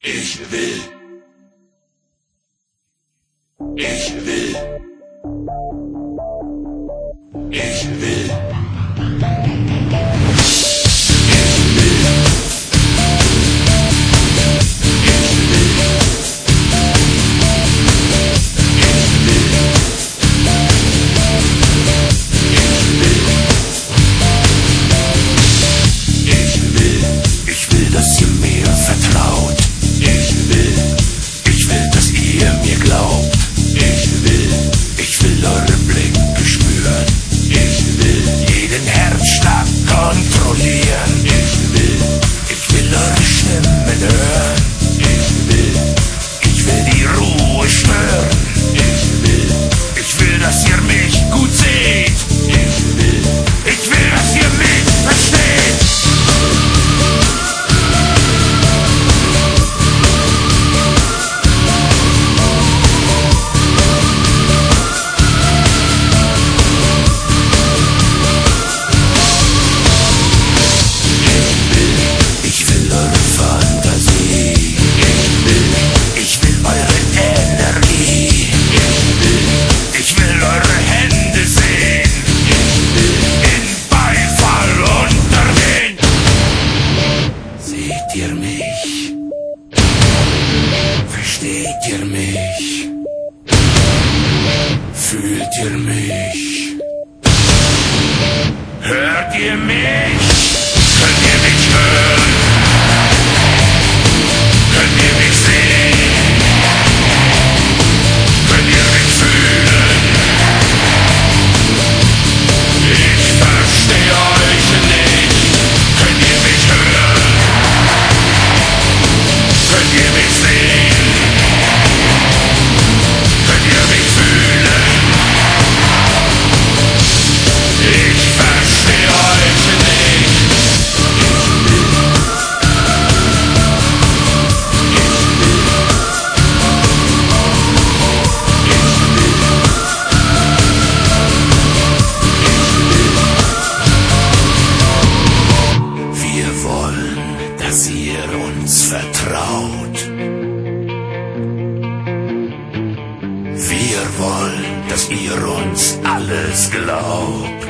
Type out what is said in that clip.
Ich will. Ich will. Ich will. Dass ihr mir vertraut. Ich will, dass ihr mir glaubt. Ich will eure Blicke spüren. Ich will jeden Herzschlag kontrollieren. Ich will eure Stimmen hören. Ich will die Ruhe stören. Ich will, dass ihr mich gut seht. Ich will, dass ihr mich versteht. Versteht ihr mich? Fühlt ihr mich? Hört ihr mich? Könnt ihr mich hören? Könnt ihr mich sehen? Könnt ihr mich fühlen? Ich verstehe euch nicht. Könnt ihr mich hören? Könnt ihr mich sehen? Könnt ihr mich fühlen? Ich verstehe euch nicht. Wir wollen, dass ihr uns vertraut. Wir wollen, dass ihr uns alles glaubt.